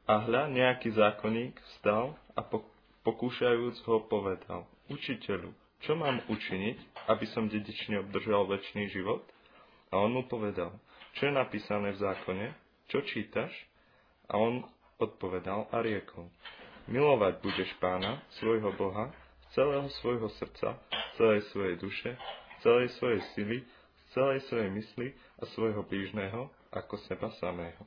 A hľa, nejaký zákonník vstal a pokúšajúc ho povedal: Učiteľu, čo mám učiniť, aby som dedične obdržal večný život? A on mu povedal: Čo je napísané v zákone? Čo čítaš? A on odpovedal a riekol: Milovať budeš Pána, svojho Boha, z celého svojho srdca, z celej svojej duše, z celej svojej sily, z celej svojej mysli a svojho blížneho ako seba samého.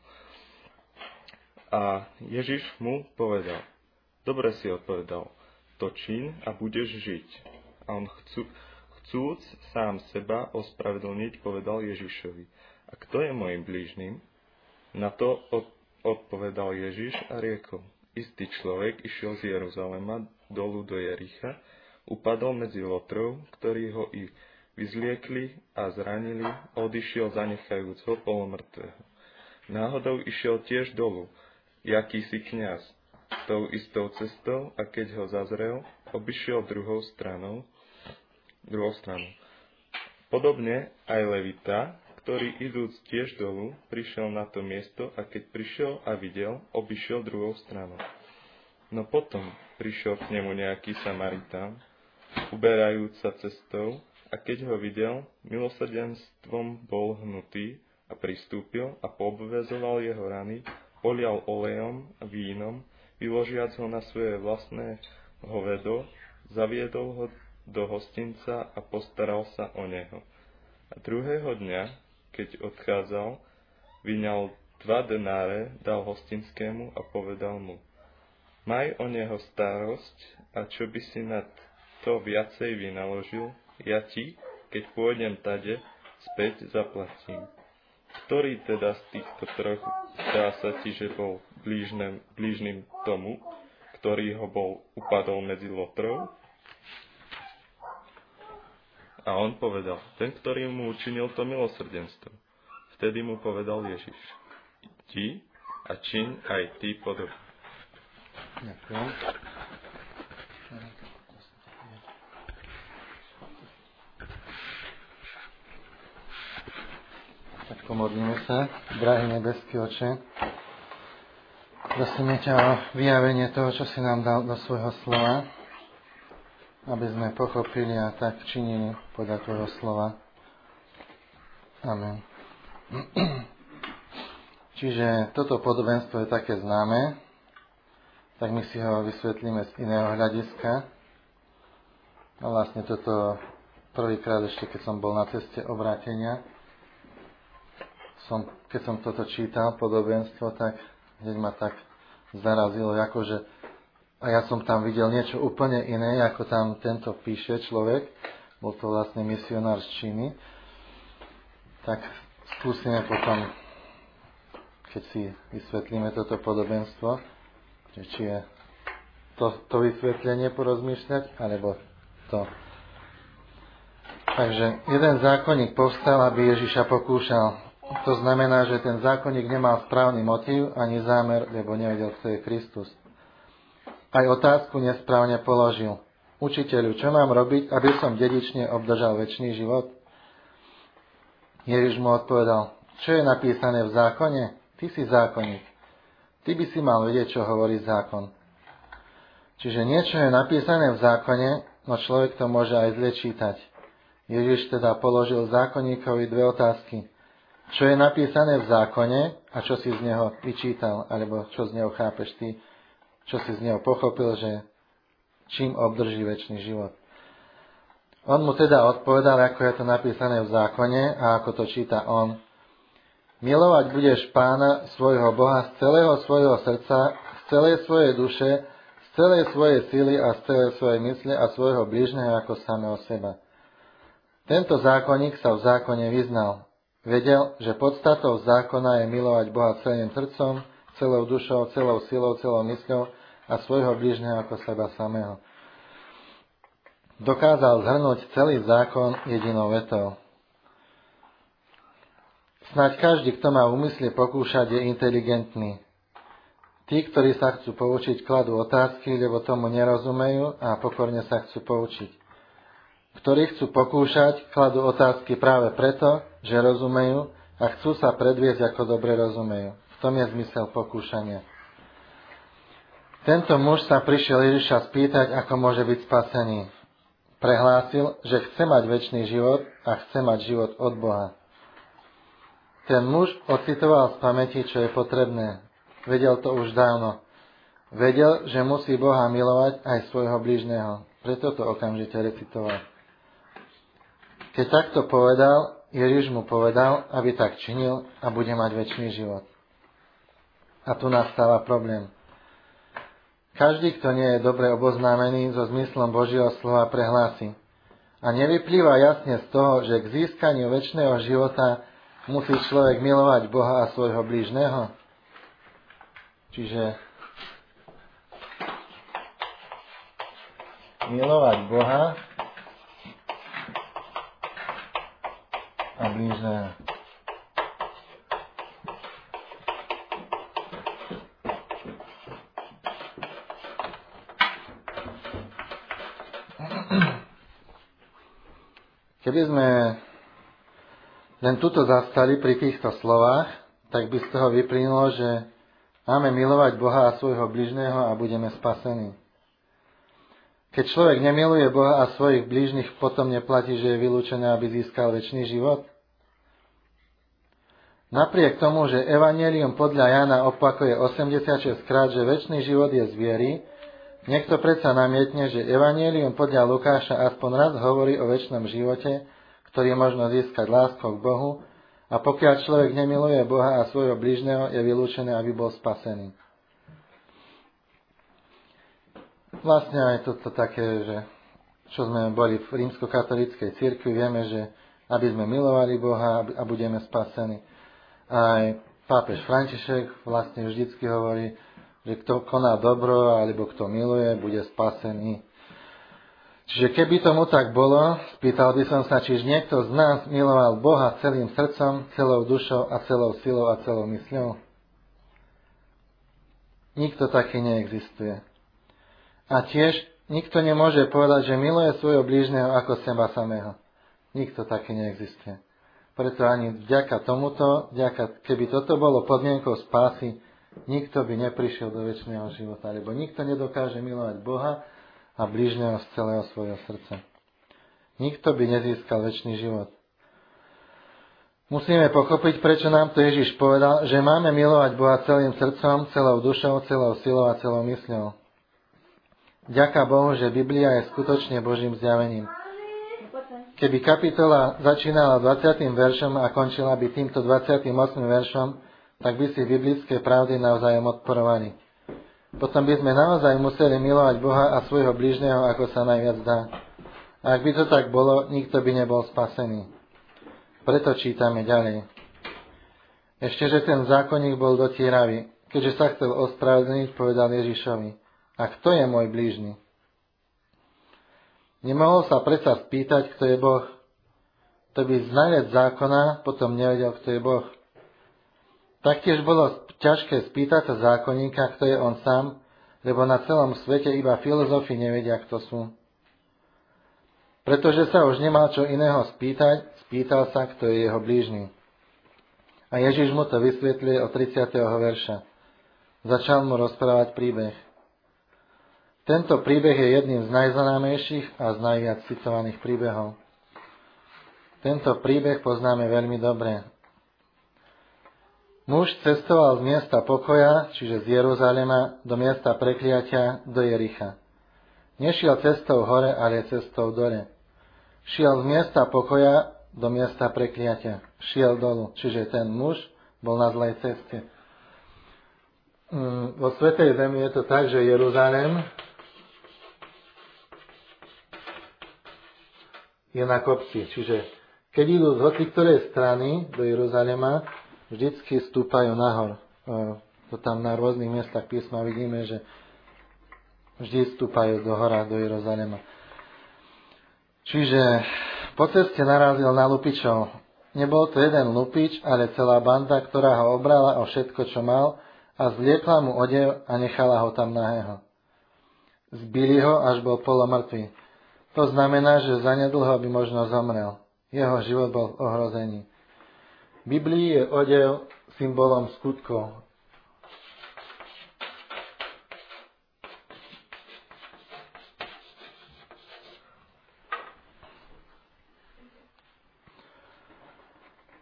A Ježiš mu povedal: Dobre si odpovedal, to čiň a budeš žiť. A on chcúc sám seba ospravedlniť, povedal Ježišovi: A kto je môjim blížnym? Na to odpovedal Ježiš a riekol: Istý človek išiel z Jeruzalema dolu do Jericha, upadol medzi lotrov, ktorí ho i vyzliekli a zranili, odišiel zanechajúc ho polomrtvého. Náhodou išiel tiež dolu jakýsi kňaz tou istou cestou a keď ho zazrel, obišiel druhou stranou. Podobne aj Levita, ktorý idúc tiež dolu, prišiel na to miesto a keď prišiel a videl, obišiel druhou stranou. No potom prišiel k nemu nejaký Samaritán, uberajúc sa cestou, a keď ho videl, milosrdenstvom bol hnutý a pristúpil a poobvezoval jeho rany, polial olejom a vínom, vyložiac ho na svoje vlastné hovedo, zaviedol ho do hostinca a postaral sa o neho. A druhého dňa, keď odchádzal, vyňal 2 denáre, dal hostinskému a povedal mu: Maj o neho starosť a čo by si na to viacej vynaložil, ja ti, keď pôjdem tade, späť zaplatím. Ktorý teda z týchto troch zdá sa ti, že bol blížnym tomu, ktorý ho upadol medzi lotrov? A on povedal: Ten, ktorý mu učinil to milosrdenstvo. Vtedy mu povedal Ježiš: Ti a čiň aj ty podobne. Ďakujem. Tak pomodlíme sa. Drahý nebeský Oče, prosíme ťa o vyjavenie toho, čo si nám dal do svojho slova, aby sme pochopili a tak činili podľa tvojho slova. Amen. Čiže toto podobenstvo je také známe, tak my si ho vysvetlíme z iného hľadiska. A vlastne toto prvýkrát ešte, keď som bol na ceste obrátenia, keď som toto čítal, podobenstvo, tak hneď ma tak zarazilo, akože a ja som tam videl niečo úplne iné, ako tam tento píše človek. Bol to vlastne misionár z Číny. Tak skúsime potom, keď si vysvetlíme toto podobenstvo, že či je to vysvetlenie porozmýšľať, alebo to. Takže jeden zákonník povstal, aby Ježiša pokúšal. To znamená, že ten zákonník nemal správny motív ani zámer, lebo nevedel, kto je Kristus. Aj otázku nesprávne položil. Učiteľu, čo mám robiť, aby som dedične obdržal večný život? Ježiš mu odpovedal: Čo je napísané v zákone? Ty si zákonník. Ty by si mal vedieť, čo hovorí zákon. Čiže niečo je napísané v zákone, no človek to môže aj zle čítať. Ježiš teda položil zákonníkovi 2 otázky. Čo je napísané v zákone a čo si z neho vyčítal, alebo čo z neho chápeš ty, čo si z neho pochopil, že čím obdrží večný život. On mu teda odpovedal, ako je to napísané v zákone a ako to číta on. Milovať budeš Pána, svojho Boha, z celého svojho srdca, z celej svojej duše, z celej svojej sily a z celej svojej mysle a svojho blížneho ako samého seba. Tento zákonník sa v zákone vyznal. Vedel, že podstatou zákona je milovať Boha celým srdcom, celou dušou, celou silou, celou mysľou a svojho blížneho ako seba samého. Dokázal zhrnúť celý zákon jedinou vetou. Snáď každý, kto má v úmysle pokúšať, je inteligentný. Tí, ktorí sa chcú poučiť, kladú otázky, lebo tomu nerozumejú a pokorne sa chcú poučiť. Ktorí chcú pokúšať, kladú otázky práve preto, že rozumejú a chcú sa predviesť, ako dobre rozumejú. V tom je zmysel pokúšania. Tento muž sa prišiel Ježiša spýtať, ako môže byť spasený. Prehlásil, že chce mať večný život a chce mať život od Boha. Ten muž ocitoval z pamäti, čo je potrebné. Vedel to už dávno. Vedel, že musí Boha milovať aj svojho blížneho. Preto to okamžite recitoval. Keď takto povedal, Ježiš mu povedal, aby tak činil a bude mať večný život. A tu nastáva problém. Každý, kto nie je dobre oboznámený so zmyslom Božieho slova, prehlási. A nevyplýva jasne z toho, že k získaniu večného života musí človek milovať Boha a svojho blížneho. Čiže milovať Boha a blížneho. Keby sme len tuto zastali pri týchto slovách, tak by z toho vyplynulo, že máme milovať Boha a svojho blížneho a budeme spasení. Keď človek nemiluje Boha a svojich blížnych, potom neplatí, že je vylúčený, aby získal večný život. Napriek tomu, že Evanjelium podľa Jana opakuje 86 krát, že večný život je z viery, niekto predsa namietne, že Evanjelium podľa Lukáša aspoň raz hovorí o večnom živote, ktorý možno získať láskou k Bohu, a pokiaľ človek nemiluje Boha a svojho blížneho, je vylúčený, aby bol spasený. Vlastne aj toto také, že čo sme boli v rímskokatolíckej cirkvi, vieme, že aby sme milovali Boha a budeme spasení. Aj pápež František vlastne vždycky hovorí, že kto koná dobro, alebo kto miluje, bude spasený. Čiže keby tomu tak bolo, spýtal by som sa, čiže niekto z nás miloval Boha celým srdcom, celou dušou a celou silou a celou mysľou? Nikto taký neexistuje. A tiež nikto nemôže povedať, že miluje svojho blížneho ako seba samého. Nikto taký neexistuje. Preto ani vďaka tomuto, keby toto bolo podmienkou spásy, nikto by neprišiel do večného života, lebo nikto nedokáže milovať Boha a blížneho z celého svojho srdca. Nikto by nezískal večný život. Musíme pochopiť, prečo nám to Ježiš povedal, že máme milovať Boha celým srdcom, celou dušou, celou silou a celou mysľou. Ďaká Bohu, že Biblia je skutočne Božím zjavením. Keby kapitola začínala 20. veršom a končila by týmto 28. veršom, tak by si biblické pravdy navzájom odporovali. Potom by sme naozaj museli milovať Boha a svojho blížneho, ako sa najviac dá. A ak by to tak bolo, nikto by nebol spasený. Preto čítame ďalej. Ešte, že ten zákonník bol dotieravý. Keďže sa chcel ospravedlniť, povedal Ježišovi: a kto je môj blížny? Nemohol sa predsa spýtať, kto je Boh. To by znalec zákona potom nevedel, kto je Boh. Taktiež bolo ťažké spýtať sa zákonníka, kto je on sám, lebo na celom svete iba filozofi nevedia, kto sú. Pretože sa už nemal čo iného spýtať, spýtal sa, kto je jeho blížny. A Ježiš mu to vysvetľuje od 30. verša. Začal mu rozprávať príbeh. Tento príbeh je jedným z najznámejších a z najviac citovaných príbehov. Tento príbeh poznáme veľmi dobre. Muž cestoval z miesta pokoja, čiže z Jeruzalema, do miesta prekliatia, do Jericha. Nešiel cestou hore, ale cestou dole. Šiel z miesta pokoja do miesta prekliatia. Šiel dolu, čiže ten muž bol na zlej ceste. Vo Svätej Zemi je to tak, že Jeruzalem je na kopci. Čiže keď idú z hoci ktorej strany do Jeruzalema, vždycky stúpajú nahor. To tam na rôznych miestach písma vidíme, že vždy stúpajú do hora, do Jeruzalema. Čiže po ceste narazil na lupičov. Nebol to jeden lupič, ale celá banda, ktorá ho obrala o všetko, čo mal, a zliekla mu odev a nechala ho tam nahého. Zbili ho, až bol polomrtvý. To znamená, že zanedlho by možno zomrel. Jeho život bol v ohrození. V Biblii je odev symbolom skutkov.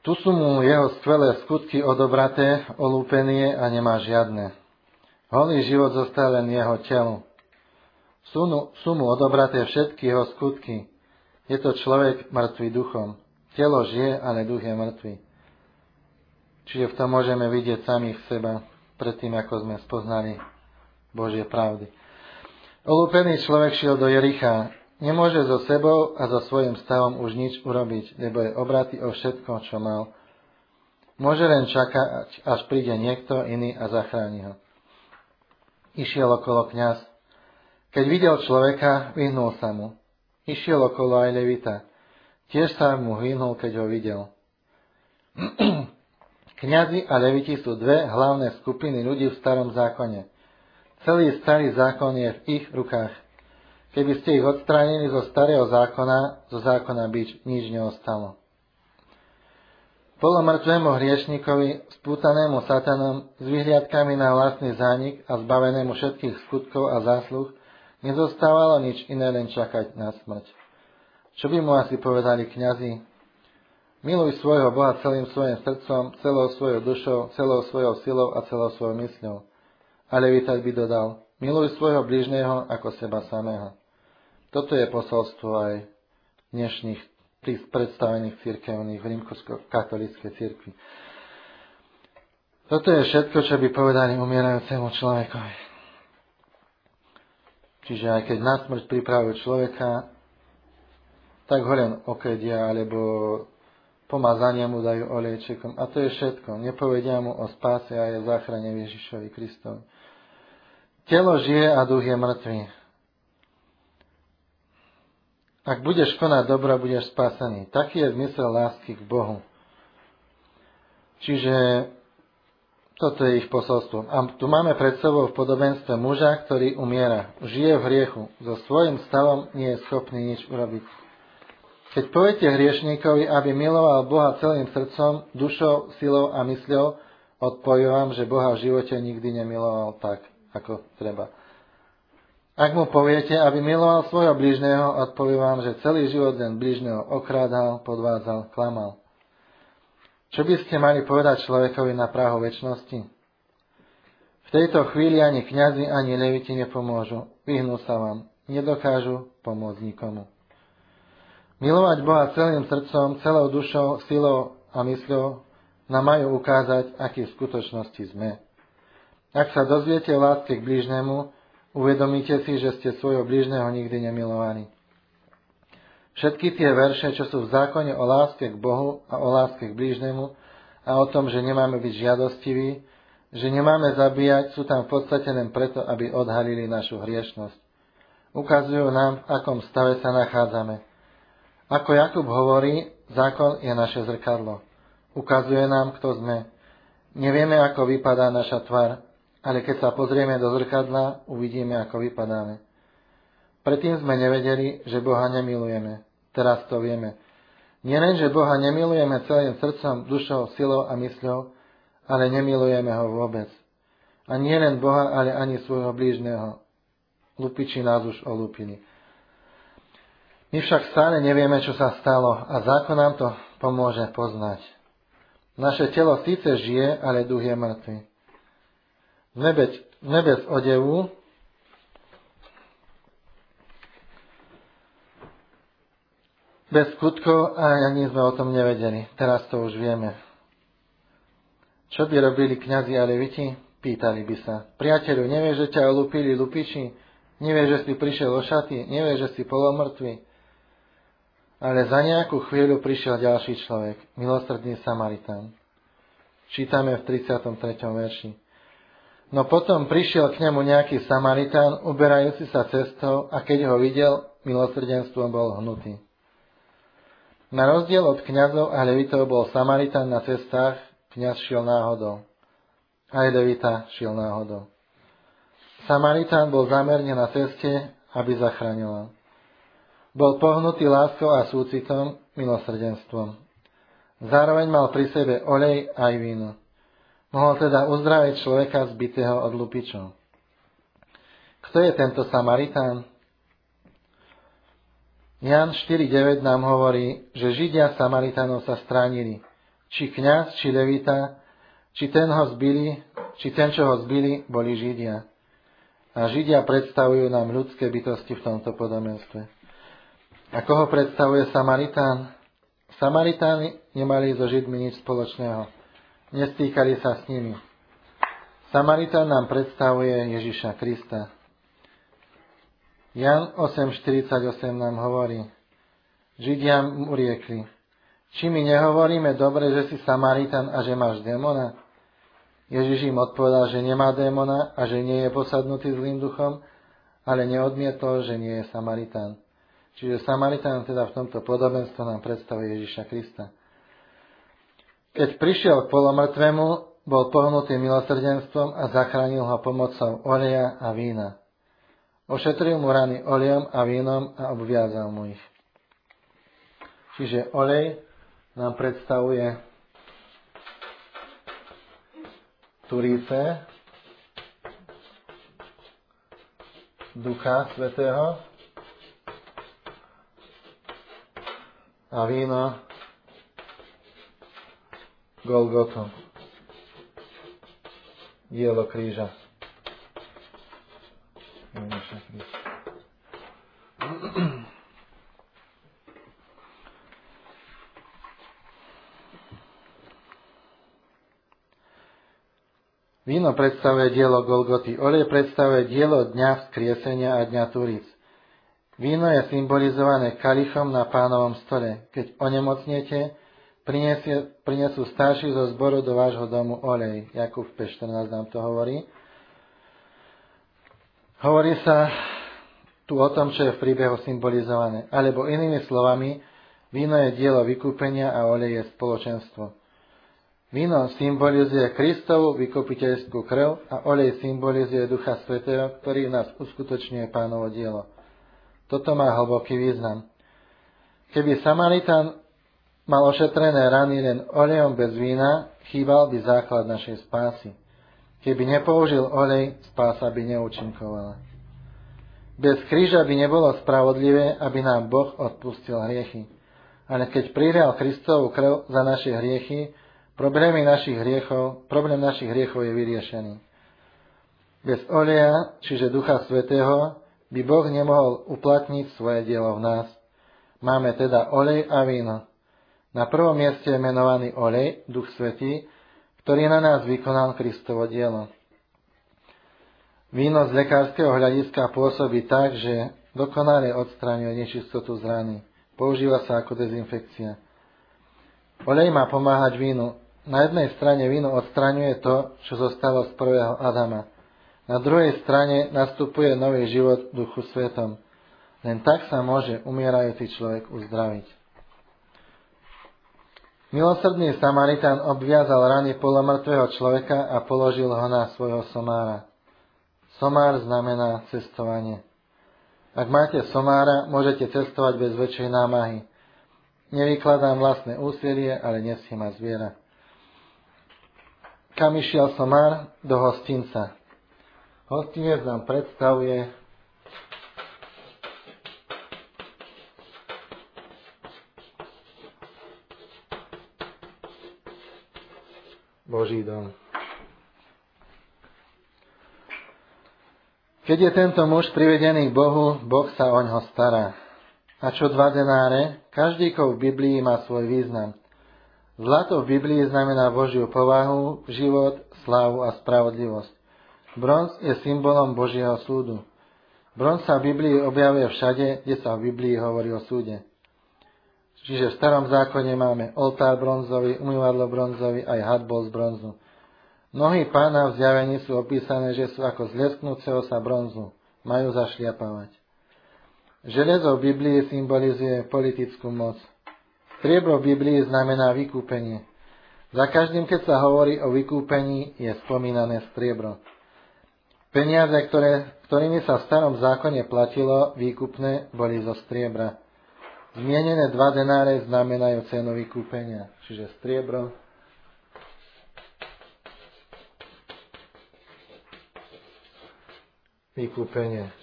Tu sú mu jeho skvelé skutky odobraté, olúpenie a nemá žiadne. Holý život zostal len jeho telu. Sú mu odobraté všetky jeho skutky. Je to človek mŕtvý duchom. Telo žije, ale duch je mŕtvý. Čiže v tom môžeme vidieť samých seba, predtým ako sme spoznali Božie pravdy. Olúpený človek šiel do Jericha. Nemôže so sebou a so svojím stavom už nič urobiť, lebo je obratý o všetko, čo mal. Môže len čakať, až príde niekto iný a zachráni ho. Išiel okolo kňaz. Keď videl človeka, vyhnul sa mu. Išiel okolo aj levita. Tiež sa mu vyhnul, keď ho videl. Kňazi a leviti sú dve hlavné skupiny ľudí v starom zákone. Celý starý zákon je v ich rukách. Keby ste ich odstránili zo starého zákona, zo zákona by nič neostalo. Polomrtvému hriešnikovi, spútanému satanom, s vyhliadkami na vlastný zánik a zbavenému všetkých skutkov a zásluh, nezostávalo nič iné, len čakať na smrť. Čo by mu asi povedali kňazi? Miluj svojho Boha celým svojim srdcom, celou svojou dušou, celou svojou silou a celou svojou mysľou. A levita by dodal, miluj svojho blížneho ako seba samého. Toto je posolstvo aj dnešných predstavených cirkevných v rímskokatolíckej cirkvi. Toto je všetko, čo by povedali umierajúcemu človekovi. Čiže aj keď na smrť pripravujú človeka, tak ho len okedia, alebo pomazania mu dajú olejčekom. A to je všetko. Nepovedia mu o spáse a je záchrane Ježišovi Kristovi. Telo žije a duch je mŕtvý. Ak budeš konať dobro, budeš spásený. Taký je zmysel lásky k Bohu. Čiže toto je ich posolstvo. A tu máme pred sebou v podobenstve muža, ktorý umiera. Žije v hriechu. So svojím stavom nie je schopný nič urobiť. Keď poviete hriešníkovi, aby miloval Boha celým srdcom, dušou, silou a mysľou, odpoviem vám, že Boha v živote nikdy nemiloval tak, ako treba. Ak mu poviete, aby miloval svojho blížneho, odpoviem vám, že celý život len blížneho okrádal, podvádzal, klamal. Čo by ste mali povedať človekovi na prahu večnosti? V tejto chvíli ani kňazi, ani leviti nepomôžu. Vyhnú sa vám. Nedokážu pomôcť nikomu. Milovať Boha celým srdcom, celou dušou, silou a mysľou nám majú ukázať, aký v skutočnosti sme. Ak sa dozviete o láske k blížnemu, uvedomíte si, že ste svojho blížneho nikdy nemilovali. Všetky tie verše, čo sú v zákone o láske k Bohu a o láske k blížnemu a o tom, že nemáme byť žiadostiví, že nemáme zabíjať, sú tam v podstate len preto, aby odhalili našu hriešnosť. Ukazujú nám, v akom stave sa nachádzame. Ako Jakub hovorí, zákon je naše zrkadlo. Ukazuje nám, kto sme. Nevieme, ako vypadá naša tvár, ale keď sa pozrieme do zrkadla, uvidíme, ako vypadáme. Predtým sme nevedeli, že Boha nemilujeme. Teraz to vieme. Nielen, že Boha nemilujeme celým srdcom, dušou, silou a mysľou, ale nemilujeme ho vôbec. A nie len Boha, ale ani svojho blížneho. Lupiči nás už olúpili. My však stále nevieme, čo sa stalo a zákon nám to pomôže poznať. Naše telo síce žije, ale duch je mŕtvy. V nebe z odevu bez skutkov a ani sme o tom nevedeli. Teraz to už vieme. Čo by robili kňazi a leviti? Pýtali by sa. Priateľu, nevieš, že ťa olúpili lupiči? Nevieš, že si prišiel o šaty? Nevieš, že si polomrtvý? Ale za nejakú chvíľu prišiel ďalší človek, milosrdný Samaritán. Čítame v 33. verši. No potom prišiel k nemu nejaký Samaritán, uberajúci sa cestou, a keď ho videl, milosrdenstvom bol hnutý. Na rozdiel od kňazov a levitov bol Samaritán na cestách, kňaz šiel náhodou. Aj levita šiel náhodou. Samaritán bol zamerne na ceste, aby zachraňoval. Bol pohnutý láskou a súcitom, milosrdenstvom. Zároveň mal pri sebe olej aj víno. Mohol teda uzdraviť človeka zbitého od lupičov. Kto je tento Samaritán? Ján 4.9 nám hovorí, že Židia Samaritánov sa stránili. či kňaz, či levita, či ten, čo ho zbili, boli Židia. A Židia predstavujú nám ľudské bytosti v tomto podobenstve. A koho predstavuje Samaritán? Samaritáni nemali so Židmi nič spoločného. Nestýkali sa s nimi. Samaritán nám predstavuje Ježiša Krista. Jan 8.48 nám hovorí: Židia mu riekli: či my nehovoríme dobre, že si Samaritán a že máš démona? Ježiš im odpovedal, že nemá démona a že nie je posadnutý zlým duchom, ale neodmietol, že nie je Samaritán. Čiže Samaritán teda v tomto podobenstve nám predstavuje Ježiša Krista. Keď prišiel k polomrtvému, bol pohnutý milosrdenstvom a zachránil ho pomocou oleja a vína. Ošetril mu rany olejom a vínom a obviazal mu ich. Čiže olej nám predstavuje Turíce, Ducha Svätého, a víno Golgotu, dielo kríža. Víno predstavuje dielo Golgoty, olej predstavuje dielo dňa vzkriesenia a dňa Turíc. Víno je symbolizované kalichom na Pánovom stole. Keď onemocniete, prinesú starší zo zboru do vášho domu olej. Jakub 5.14 nám to hovorí. Hovorí sa tu o tom, čo je v príbehu symbolizované. Alebo inými slovami, víno je dielo vykúpenia a olej je spoločenstvo. Víno symbolizuje Kristovu vykupiteľskú krv a olej symbolizuje Ducha Svätého, ktorý v nás uskutočňuje Pánovo dielo. Toto má hlboký význam. Keby Samaritán mal ošetrené rany len olejom bez vína, chýbal by základ našej spásy. Keby nepoužil olej, spása by neúčinkovala. Bez kríža by nebolo spravodlivé, aby nám Boh odpustil hriechy. Ale keď prilial Kristovu krv za naše hriechy, problém našich hriechov je vyriešený. Bez oleja, čiže Ducha Svätého, by Boh nemohol uplatniť svoje dielo v nás. Máme teda olej a víno. Na prvom mieste je menovaný olej, Duch Svätý, ktorý na nás vykonal Kristovo dielo. Víno z lekárskeho hľadiska pôsobí tak, že dokonale odstraňuje nečistotu z rany. Používa sa ako dezinfekcia. Olej má pomáhať vínu. Na jednej strane víno odstraňuje to, čo zostalo z prvého Adama. Na druhej strane nastupuje nový život v Duchu Svätom. Len tak sa môže umierajúci človek uzdraviť. Milosrdný Samaritán obviazal rany polomrtvého človeka a položil ho na svojho somára. Somár znamená cestovanie. Ak máte somára, môžete cestovať bez väčšej námahy. Nevykladám vlastné úsilie, ale nesie ma zviera. Kam išiel somár? Do hostinca. Hostinec nám predstavuje Boží dom. Keď je tento muž privedený k Bohu, Boh sa oňho stará. A čo 2 denáre? Každý kov v Biblii má svoj význam. Zlato v Biblii znamená Božiu povahu, život, slávu a spravodlivosť. Bronz je symbolom Božieho súdu. Bronz sa v Biblii objavuje všade, kde sa v Biblii hovorí o súde. Čiže v Starom zákone máme oltár bronzový, umývadlo bronzový, aj had bol z bronzu. Nohy Pána v zjavení sú opísané, že sú ako z lesknúceho sa bronzu. Majú zašliapávať. Železo v Biblii symbolizuje politickú moc. Striebro v Biblii znamená vykúpenie. Za každým, keď sa hovorí o vykúpení, je spomínané striebro. Peniaze, ktorými sa v Starom zákone platilo výkupné, boli zo striebra. Zmienené 2 denáre znamenajú cenu vykúpenia, čiže striebro. Vykúpenie.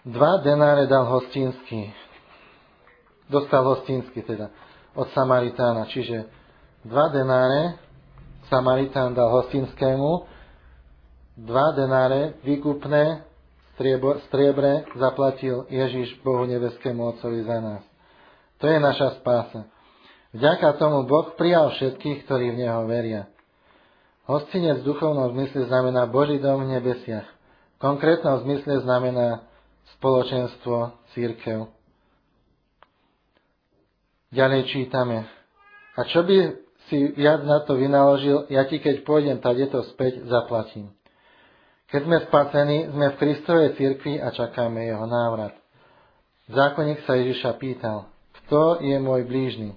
2 denáre dal hostinský. Dostal hostinský teda od Samaritána. Čiže 2 denáre Samaritán dal hostinskému, 2 denáre výkupné striebre zaplatil Ježiš Bohu nebeskému Otcovi za nás. To je naša spása. Vďaka tomu Boh prijal všetkých, ktorí v Neho veria. Hostinec v duchovnom zmysle znamená Boží dom v nebesiach. V konkrétnom zmysle znamená spoločenstvo, cirkev. Ďalej čítame. A čo by si viac na to vynaložil, ja ti, keď pôjdem tadeto späť, zaplatím. Keď sme spasení, sme v Kristovej cirkvi a čakáme jeho návrat. Zákonník sa Ježiša pýtal, kto je môj blížny?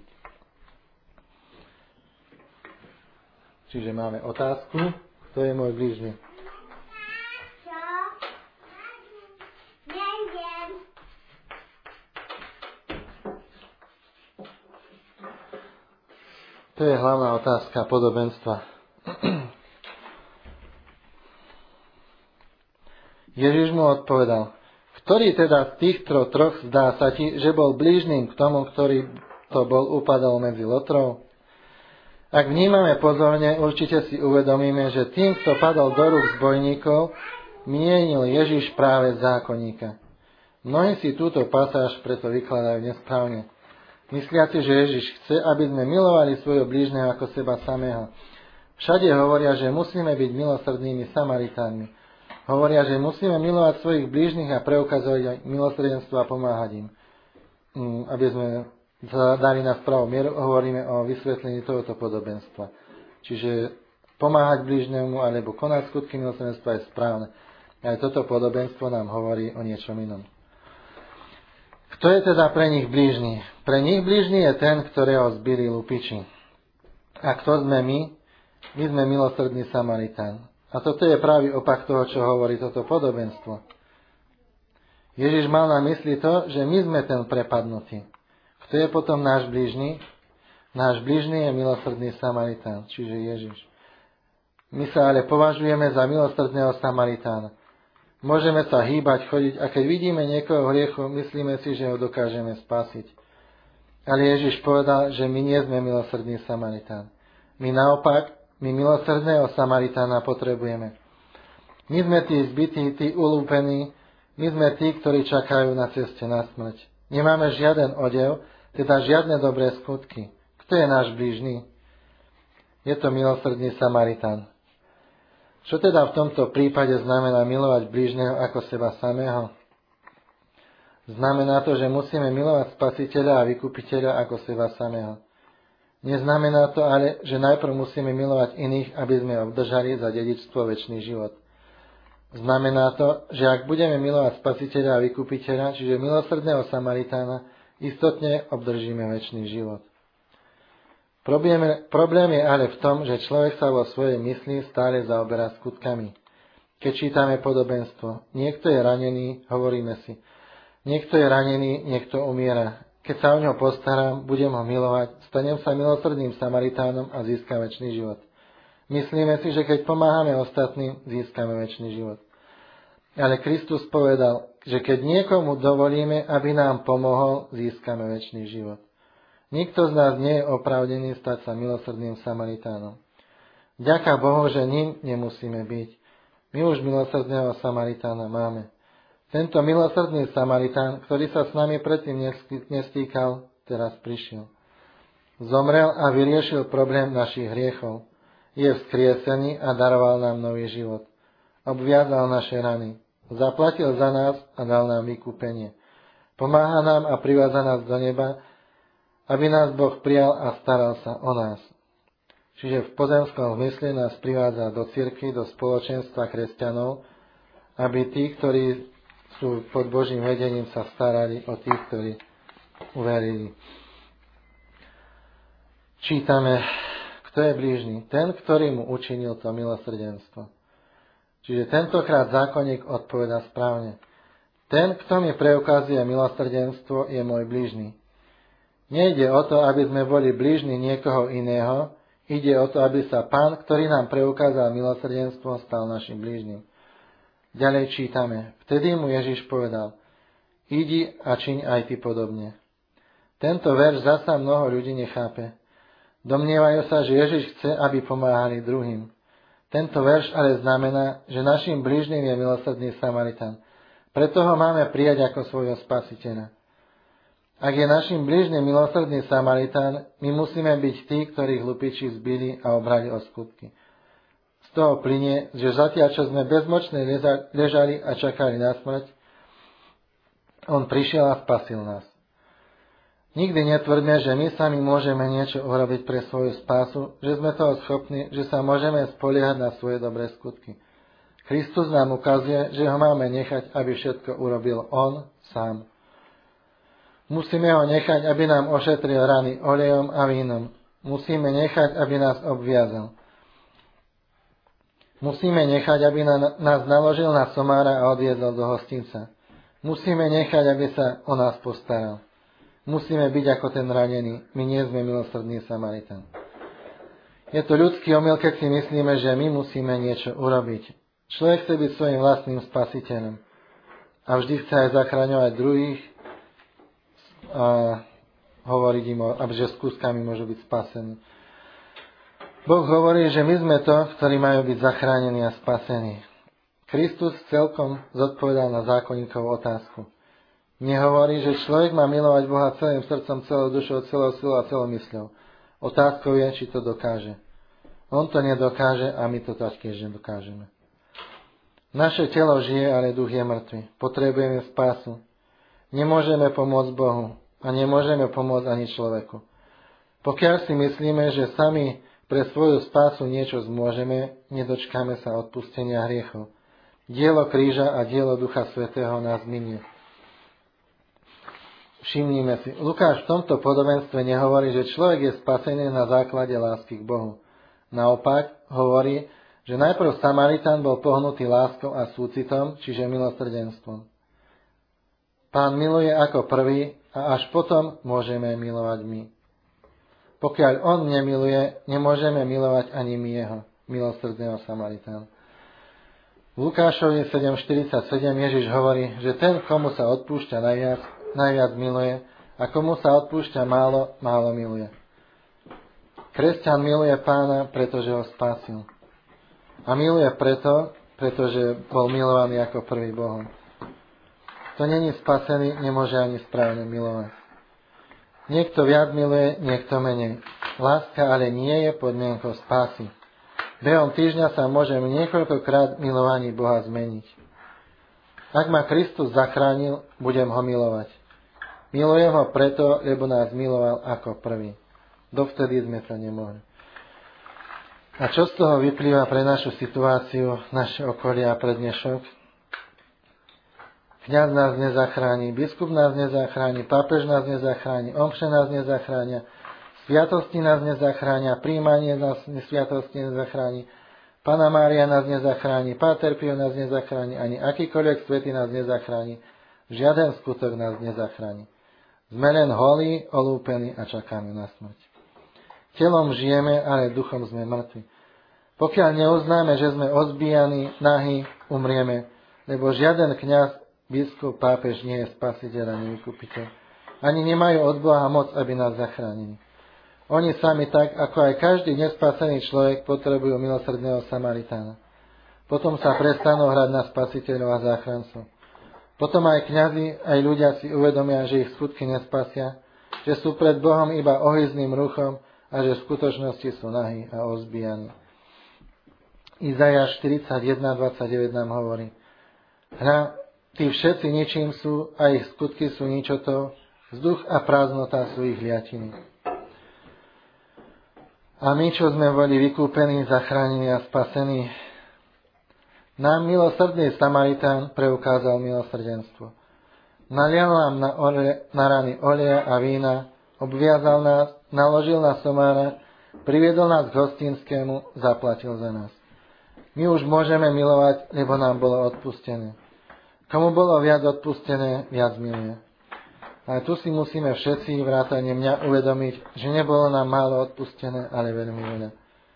Čiže máme otázku, kto je môj blížny? To je hlavná otázka podobenstva. Ježiš mu odpovedal, ktorý teda z týchto troch zdá sa ti, že bol blížnym k tomu, ktorý to bol upadol medzi lotrov? Ak vnímame pozorne, určite si uvedomíme, že tým, kto padol do rúk zbojníkov, mienil Ježiš práve zákonníka. Mnohí si túto pasáž preto vykladajú nesprávne. Mysliaci, že Ježiš chce, aby sme milovali svojho blížneho ako seba samého. Všade hovoria, že musíme byť milosrdnými Samaritánmi. Hovoria, že musíme milovať svojich blížnych a preukazovať milosrdenstvo a pomáhať im. Aby sme dali na pravú mieru, hovoríme o vysvetlení tohoto podobenstva. Čiže pomáhať blížnemu alebo konať skutky milosrdenstva je správne. Aj toto podobenstvo nám hovorí o niečom inom. Kto je teda pre nich blížny? Pre nich blížny je ten, ktorého zbili lupiči. A kto sme my? My sme milosrdný Samaritán. A toto je pravý opak toho, čo hovorí toto podobenstvo. Ježiš mal na mysli to, že my sme ten prepadnutý. Kto je potom náš blížny? Náš blížny je milosrdný Samaritán, čiže Ježiš. My sa ale považujeme za milosrdného Samaritána. Môžeme sa hýbať, chodiť a keď vidíme niekoho hriechu, myslíme si, že ho dokážeme spasiť. Ale Ježiš povedal, že my nie sme milosrdný Samaritán. My naopak, my milosrdného Samaritána potrebujeme. My sme tí zbytí, tí ulúpení, my sme tí, ktorí čakajú na ceste na smrť. Nemáme žiaden odev, teda žiadne dobré skutky. Kto je náš blížny? Je to milosrdný Samaritán. Čo teda v tomto prípade znamená milovať blížneho ako seba samého? Znamená to, že musíme milovať Spasiteľa a Vykupiteľa ako seba samého. Neznamená to ale, že najprv musíme milovať iných, aby sme obdržali za dedičstvo večný život. Znamená to, že ak budeme milovať Spasiteľa a Vykupiteľa, čiže milosrdného Samaritána, istotne obdržíme večný život. Problém je ale v tom, že človek sa vo svojej mysli stále zaoberá skutkami. Keď čítame podobenstvo, niekto je ranený, hovoríme si, niekto je ranený, niekto umiera. Keď sa o ňo postaram, budem ho milovať, stanem sa milosrdným Samaritánom a získam večný život. Myslíme si, že keď pomáhame ostatným, získame večný život. Ale Kristus povedal, že keď niekomu dovolíme, aby nám pomohol, získame večný život. Nikto z nás nie je oprávnený stať sa milosrdným Samaritánom. Vďaka Bohu, že ním nemusíme byť. My už milosrdného Samaritána máme. Tento milosrdný Samaritán, ktorý sa s nami predtým nestýkal, teraz prišiel. Zomrel a vyriešil problém našich hriechov. Je vzkriesený a daroval nám nový život. Obviazal naše rany. Zaplatil za nás a dal nám vykúpenie. Pomáha nám a privádza nás do neba, aby nás Boh prijal a staral sa o nás. Čiže v pozemskom zmysle nás privádza do cirkvi, do spoločenstva kresťanov, aby tí, ktorí sú pod Božím vedením, sa starali o tých, ktorí uverili. Čítame, kto je blížny? Ten, ktorý mu učinil to milosrdenstvo. Čiže tentokrát zákonník odpoveda správne. Ten, kto mi preukazuje milosrdenstvo, je môj blížny. Nejde o to, aby sme boli blížni niekoho iného, ide o to, aby sa Pán, ktorý nám preukázal milosrdenstvo, stal našim blížnym. Ďalej čítame. Vtedy mu Ježiš povedal, Idi a čiň aj ty podobne. Tento verš zasa mnoho ľudí nechápe. Domnievajú sa, že Ježiš chce, aby pomáhali druhým. Tento verš ale znamená, že našim blížnym je milosrdný Samaritan. Preto ho máme prijať ako svojho spasiteľa. Ak je našim blížnym milosrdný Samaritan, my musíme byť tí, ktorých lupiči zbili a obrali o skutky. Z toho plynie, že zatiaľ, čo sme bezmočne ležali a čakali na smrť, on prišiel a spasil nás. Nikdy netvrdme, že my sami môžeme niečo urobiť pre svoju spásu, že sme toho schopní, že sa môžeme spoliehať na svoje dobré skutky. Kristus nám ukazuje, že ho máme nechať, aby všetko urobil on sám. Musíme ho nechať, aby nám ošetril rany olejom a vínom. Musíme nechať, aby nás obviazal. Musíme nechať, aby nás naložil na somára a odviezol do hostinca. Musíme nechať, aby sa o nás postaral. Musíme byť ako ten ranený. My nie sme milosrdný Samaritan. Je to ľudský omyl, keď si myslíme, že my musíme niečo urobiť. Človek chce byť svojim vlastným spasiteľom. A vždy chce aj zachraňovať druhých a hovoriť im, že s kúskami môžu byť spasení. Boh hovorí, že my sme to, ktorí majú byť zachránení a spasení. Kristus celkom zodpovedal na zákonníkovú otázku. Nehovorí, že človek má milovať Boha celým srdcom, celou dušou, celou silou a celou mysľou. Otázkou je, či to dokáže. On to nedokáže a my to taktiež nedokážeme. Naše telo žije, ale duch je mŕtvy. Potrebujeme spásu. Nemôžeme pomôcť Bohu a nemôžeme pomôcť ani človeku. Pokiaľ si myslíme, že sami pre svoju spásu niečo zmôžeme, nedočkáme sa odpustenia hriechov. Dielo kríža a dielo Ducha Svätého nás minie. Všimnime si, Lukáš v tomto podobenstve nehovorí, že človek je spasený na základe lásky k Bohu. Naopak hovorí, že najprv Samaritan bol pohnutý láskou a súcitom, čiže milosrdenstvom. Pán miluje ako prvý a až potom môžeme milovať my. Pokiaľ on nemiluje, nemôžeme milovať ani my jeho, milosrdného Samaritána. V Lukášovi 7.47 Ježiš hovorí, že ten, komu sa odpúšťa najviac miluje a komu sa odpúšťa málo, málo miluje. Kresťan miluje Pána, pretože ho spasil. A miluje pretože bol milovaný ako prvý Bohom. Kto není spasený, nemôže ani správne milovať. Niekto viac miluje, niekto menej. Láska ale nie je podmienkou spásy. Behom týždňa sa môžeme niekoľkokrát milovaní Boha zmeniť. Ak ma Kristus zachránil, budem ho milovať. Milujem ho preto, lebo nás miloval ako prvý. Dovtedy sme to nemohli. A čo z toho vyplýva pre našu situáciu, naše okolie a pre dnešok? Kňaz nás nezachráni, biskup nás nezachráni, pápež nás nezachráni, omše nás nezachránia, sviatosti nás nezachránia, príjmanie nás sviatosti nezachráni, Panna Mária nás nezachráni, Páter Pio nás nezachráni, ani akýkoľvek svätý nás nezachráni, žiaden skutok nás nezachráni. Sme len holí, olúpení a čakáme na smrť. Telom žijeme, ale duchom sme mŕtvi. Pokiaľ neuznáme, že sme ozbíjani, nahí, umrieme, lebo žiaden kňaz, biskup, pápež nie je spasiteľ a nevykupiteľ. Ani nemajú od Boha moc, aby nás zachránili. Oni sami tak, ako aj každý nespasený človek, potrebujú milosrdného Samaritána. Potom sa prestanú hrať na spasiteľov a záchrancov. Potom aj kňazi, aj ľudia si uvedomia, že ich skutky nespasia, že sú pred Bohom iba ohyzným ruchom a že v skutočnosti sú nahí a ozbíjani. Izajáš 41.29 nám hovorí: Hľa, tí všetci ničím sú a ich skutky sú ničotou, vzduch a prázdnota sú ich liatiny. A my, čo sme boli vykúpení, zachránení a spasení, nám milosrdný Samaritán preukázal milosrdenstvo. Nalial nám na rany oleja a vína, obviazal nás, naložil na somára, priviedol nás k hostinskému, zaplatil za nás. My už môžeme milovať, lebo nám bolo odpustené. Komu bolo viac odpustené, viac miluje. Ale tu si musíme všetci, vrátane mňa, uvedomiť, že nebolo nám málo odpustené, ale veľmi veľa.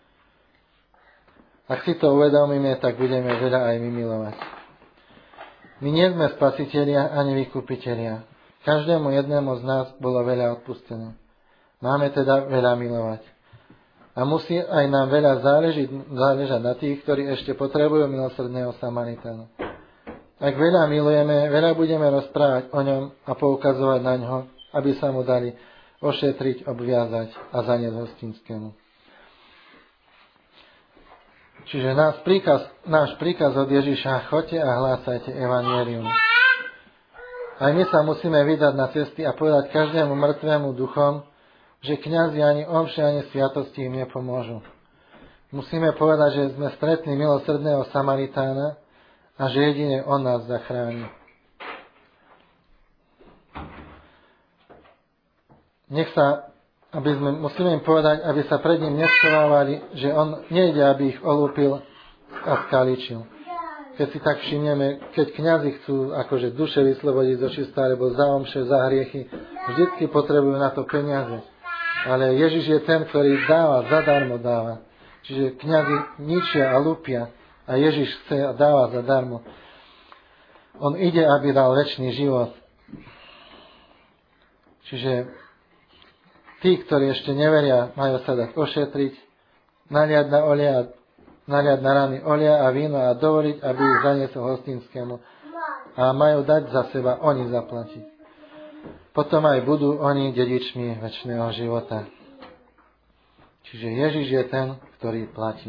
Ak si to uvedomíme, tak budeme veľa aj my milovať. My nie sme spasitelia ani vykupitelia. Každému jednému z nás bolo veľa odpustené. Máme teda veľa milovať. A musí aj nám veľa záležať na tých, ktorí ešte potrebujú milosrdného Samaritána. Ak veľa milujeme, veľa budeme rozprávať o ňom a poukazovať na ňo, aby sa mu dali ošetriť, obviazať a zaniesť hostinskému. Čiže náš príkaz od Ježiša: choďte a hlásajte evanjelium. Aj my sa musíme vydať na cesty a povedať každému mŕtvemu duchom, že kňazi ani omše, ani sviatosti im nepomôžu. Musíme povedať, že sme stretli milosrdného Samaritána a že jedine on nás zachráni. Musíme im povedať, aby sa pred ním neschovávali, že on nejde, aby ich olúpil a skaličil. Keď si tak všimneme, keď kňazi chcú akože duše vyslobodiť zo čistá, alebo za omše, za hriechy, vždycky potrebujú na to peniaze. Ale Ježiš je ten, ktorý dáva, zadarmo dáva. Čiže kňazi ničia a lúpia a Ježiš chce a dáva zadarmo. On ide, aby dal večný život. Čiže tí, ktorí ešte neveria, majú sa dať ošetriť, naliať na rany olia a víno a dovoliť, aby ich zaniesol hostinskému. A majú dať za seba oni zaplatiť. Potom aj budú oni dedičmi večného života. Čiže Ježiš je ten, ktorý platí.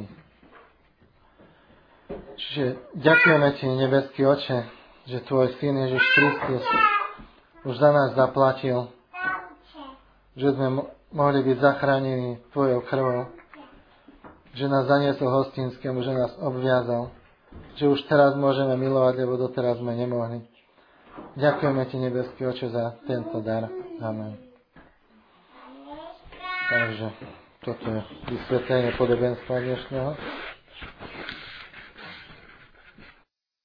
Čiže ďakujeme ti, nebeský Oče, že tvoj syn Ježiš Kristus už za nás zaplatil, že sme mohli byť zachránení tvojou krvou, že nás zaniesol hostinskému, že nás obviazal, že už teraz môžeme milovať, lebo doteraz sme nemohli. Ďakujeme ti, nebeský Oče, za tento dar. Amen. Takže toto je vysvetlenie podobenstva dnešného.